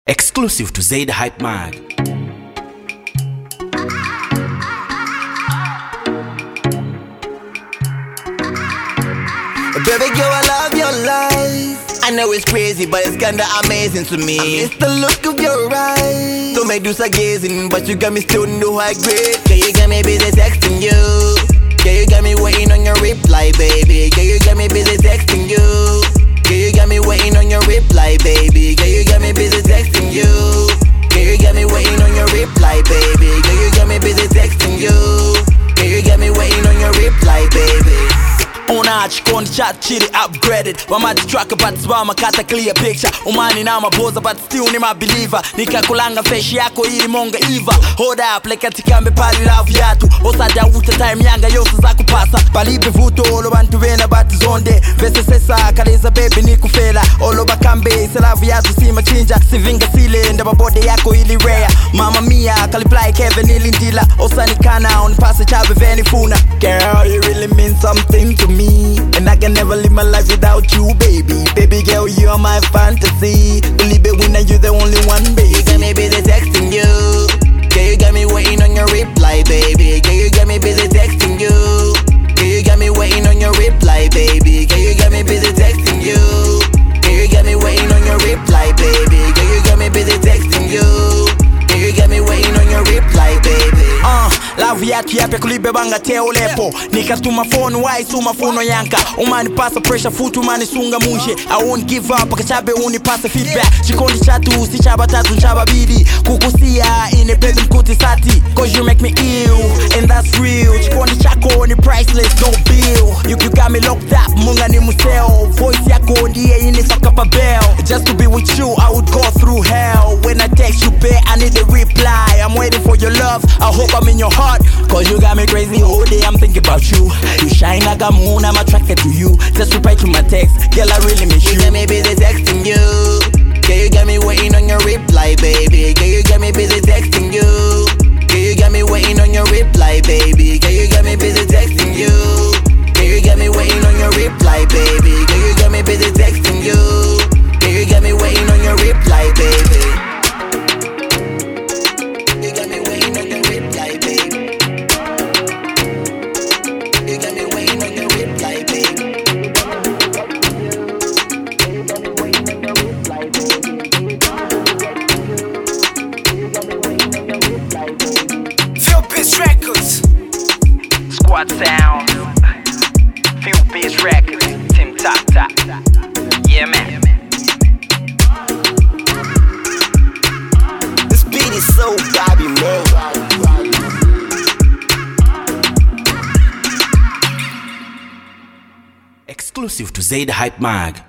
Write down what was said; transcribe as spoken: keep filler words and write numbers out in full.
Exclusive to Zaid Hype Mag. Baby girl, I love your life. I know it's crazy, but it's kinda amazing to me. It's the look of your eyes. Don't make do gazing, but you got me still know high grade. Girl, you got me busy texting you. Girl, you got me waiting on your reply, baby. Girl, you got me busy texting you. Girl, you got me waiting on your reply, baby. Girl, you got me busy texting you. Girl, you got me waiting on your reply, baby. Girl, you got me busy texting you. Girl, you got me waiting on your reply, baby. Unachi kondi chat chili upgraded Wamaji track but swama kata clear picture Umani na maboza but still ni my believer Nika kulanga feshi yako ili monga eva Hold up like atikambe pali love yatu Osaja uta time yanga yosa za kupasa Palibe vuto olo bantu vena bati zonde Vese sesa kaleza baby ni kufela Olo bakambe se love yatu si machinja Sivinga sile nda babode yako ili rare Mama mia kaliply Kevin ili ndila Osani kana unipasa chabe veni funa Girl you really mean something to me And I can never live my life without you, baby. Baby girl, you're my fantasy. Believe it when you're the only one, baby. You got me busy texting you. Girl, you got me waiting on your reply, baby. Girl, you got me busy texting you. Girl, you got me waiting on your reply, baby. Girl, you got me busy texting you. Girl, you got me waiting on your reply, baby. Girl, you got me busy texting you. Girl, you got me waiting on your reply, baby. Uh, love yatu yapya kulibe banga teo lepo Nikatuma phone wai suma funo yanka Umani pasa pressure futu mani sunga mushe I won't give up akachabe uni pasa feedback Chikondi chatu si chaba tatu chaba bidi Kukusia ine pebi mkuti sati Cause you make me ill and that's real Chikondi chako ni priceless no bill You, you got me locked up munga ni museo Voice yako ndiye ine saka pa bell Just to be with you I would go through hell When I text you babe I need a reply I'm waiting for your love I hope I'm in your heart Cause you got me crazy all day I'm thinking about you You shine like a moon I'm attracted to you Just reply to my text Girl I really miss you You got me busy texting you. Girl you got me waiting on your reply baby. Girl you got me busy texting you. Girl you got me waiting on your reply baby. Girl you got me busy texting you. Girl you got me waiting on your reply baby. Girl you got me busy texting you. Girl you got me waiting on your reply baby. You got me waiting on your reply baby. You got me waiting on your reply baby. Few Beats Records. Squad sound Few Beats Records Tim Top Top Yeah man This beat is so Bobby Mo. Exclusive to Zaid Hype Mag.